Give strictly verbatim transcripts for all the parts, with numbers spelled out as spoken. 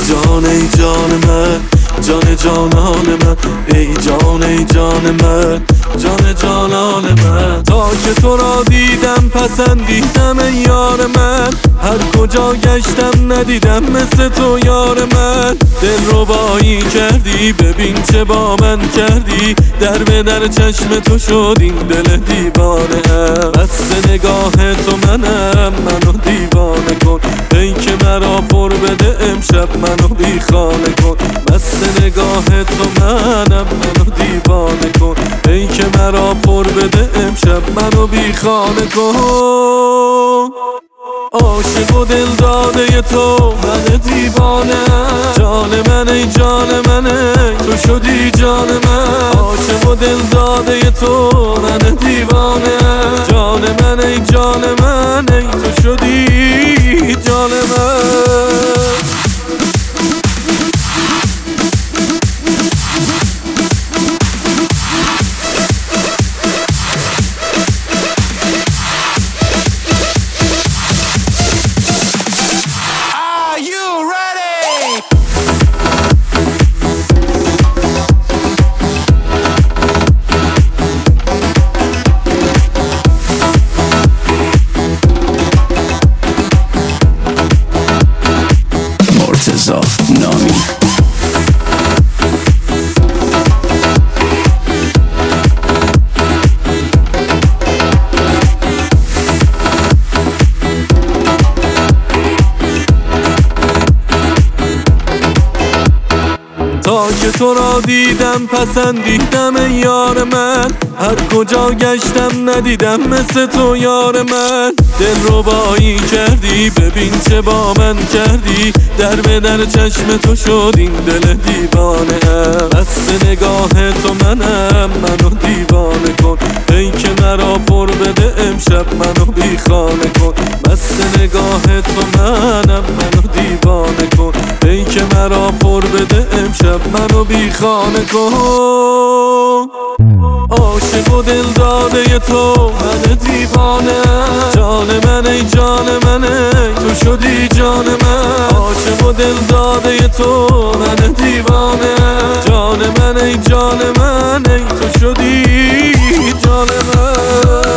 جان ای جان من، جان جانان من، ای جان ای جان من، جان جانان من. تا که تو را دیدم پسندیدم ای یار من، هر کجا گشتم ندیدم مثل تو یار من. دل رو بایی کردی ببین چه با من کردی، در به در چشم تو شد این دل دیوانه ام. بس نگاه تو منم منو دیوانه کن، ای که مرا پر بده امشب منو بی خانه کن. بس نگاه تو منم منو دیوانه کن، ای که مرا پر بده امشب منو بی خانه کن. عاشق و دل داده تو من دیوانه، جان من ای جان من ای تو شدی جان من. عاشق و دل داده تو من دیوانه، جان من ای جان من ای تو شدی جان من. نامی تا که تو را دیدم پسندیدم ای یار من، هر کجا گشتم ندیدم مثل تو یار من. دل رو بایی کردی ببین چه با من کردی، در به در چشم تو شد این دل دیوانه ام. بس نگاه تو منم منو دیوانه کن، ای که مرا پر بده امشب منو بی خانه کن. بس نگاه تو منم منو دیوانه کن، ای که مرا پر بده امشب منو بی خانه کن. عاشق و دل داده تو من دیوانه، جان من ای جان من ای تو شدی جان من. عاشق و دل داده تو من دیوانه، جان من ای جان من ای تو شدی جان من.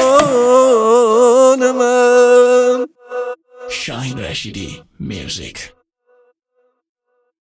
Shine Rashidi Music.